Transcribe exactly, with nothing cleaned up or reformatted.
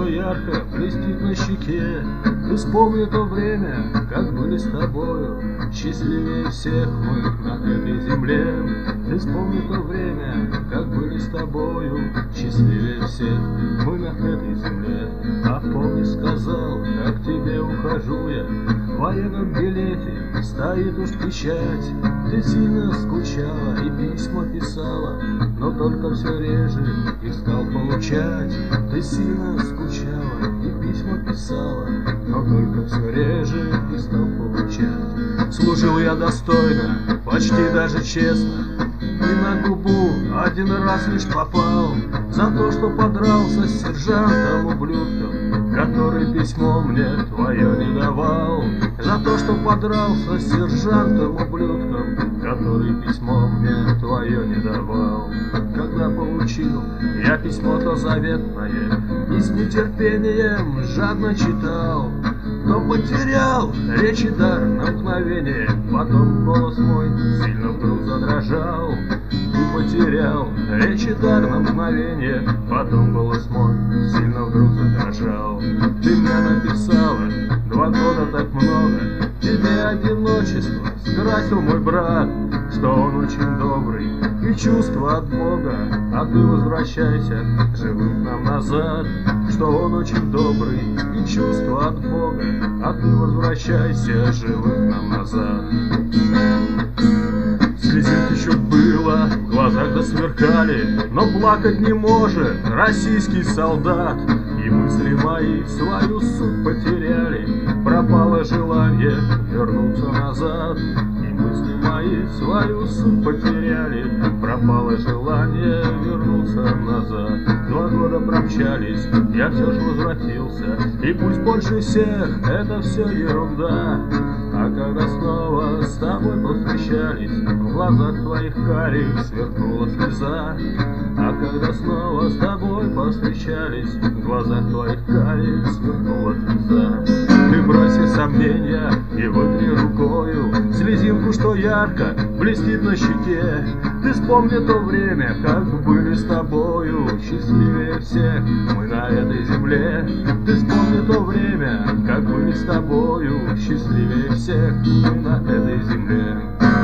что ярко блестит на щеке. Ты вспомни то время, как были с тобою счастливее всех мы на этой земле. Ты вспомни то время, как были с тобою счастливее всех мы на этой земле. А помнишь, сказал, как к тебе ухожу я, в военном билете стоит уж печать. Ты сильно скучала и письма писала, но только все реже их стал получать. Ты сильно скучала и письма писала, но только все реже их стал получать. Служил я достойно, почти даже честно, и на губу один раз лишь попал за то, что подрался с сержантом-ублюдком, который письмо мне твое не давал. За то, что подрался с сержантом-ублюдком, который письмо мне твое не давал. Когда получил я письмо то заветное и с нетерпением жадно читал, но потерял речь и дар на мгновение. Потом голос мой сильно вдруг задрожал. И потерял речь и дар на мгновение. Потом голос мой сильно вдруг задрожал. Ты мне написала два года так много, тебе одиночество скрасил мой брат, что он очень добрый и чувство от Бога, а ты возвращайся живым к нам назад. Что он очень добрый и чувство от Бога, а ты возвращайся живым к нам назад. Слезинок еще было, в глазах засверкали, но плакать не может российский солдат. И мысли мои свою суть потеряли, пропало желание вернуться назад. И мысли мои свою суть потеряли, пропало желание вернуться назад. Два года промчались, я все ж возвратился, и пусть больше всех это все ерунда. А когда снова с тобой повстречались, в глазах твоих карих сверкнула слеза. А когда снова с тобой повстречались, в глазах твоих карих сверкнула слеза. Ты брось сомнения и вытри рукою слезинку, что ярко блестит на щеке. Ты вспомни то время, как были с тобою счастливее всех мы на этой земле. Ты вспомни то время, как были с тобою счастливее всех мы на этой земле.